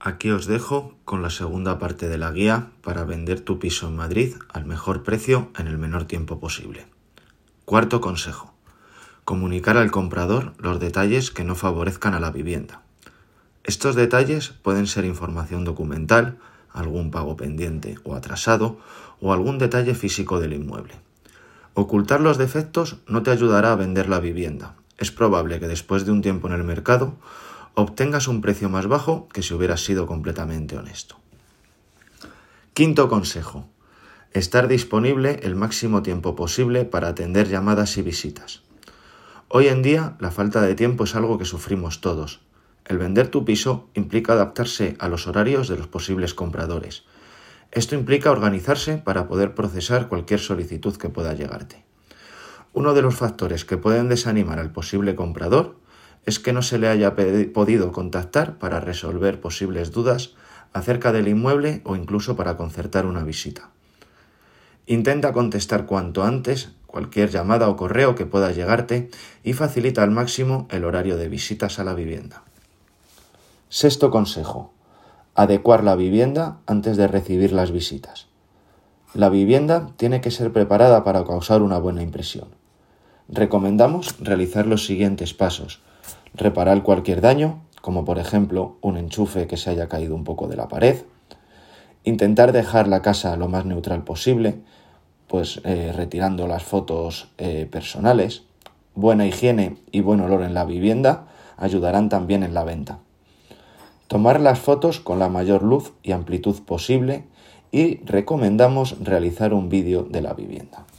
Aquí os dejo con la segunda parte de la guía para vender tu piso en Madrid al mejor precio en el menor tiempo posible. Cuarto consejo: comunicar al comprador los detalles que no favorezcan a la vivienda. Estos detalles pueden ser información documental, algún pago pendiente o atrasado, o algún detalle físico del inmueble. Ocultar los defectos no te ayudará a vender la vivienda. Es probable que después de un tiempo en el mercado obtengas un precio más bajo que si hubieras sido completamente honesto. Quinto consejo: estar disponible el máximo tiempo posible para atender llamadas y visitas. Hoy en día la falta de tiempo es algo que sufrimos todos. El vender tu piso implica adaptarse a los horarios de los posibles compradores. Esto implica organizarse para poder procesar cualquier solicitud que pueda llegarte. Uno de los factores que pueden desanimar al posible comprador es que no se le haya podido contactar para resolver posibles dudas acerca del inmueble o incluso para concertar una visita. Intenta contestar cuanto antes cualquier llamada o correo que pueda llegarte y facilita al máximo el horario de visitas a la vivienda. Sexto consejo: adecuar la vivienda antes de recibir las visitas. La vivienda tiene que ser preparada para causar una buena impresión. Recomendamos realizar los siguientes pasos: reparar cualquier daño, como por ejemplo un enchufe que se haya caído un poco de la pared, intentar dejar la casa lo más neutral posible, retirando las fotos personales. Buena higiene y buen olor en la vivienda ayudarán también en la venta. Tomar las fotos con la mayor luz y amplitud posible y recomendamos realizar un vídeo de la vivienda.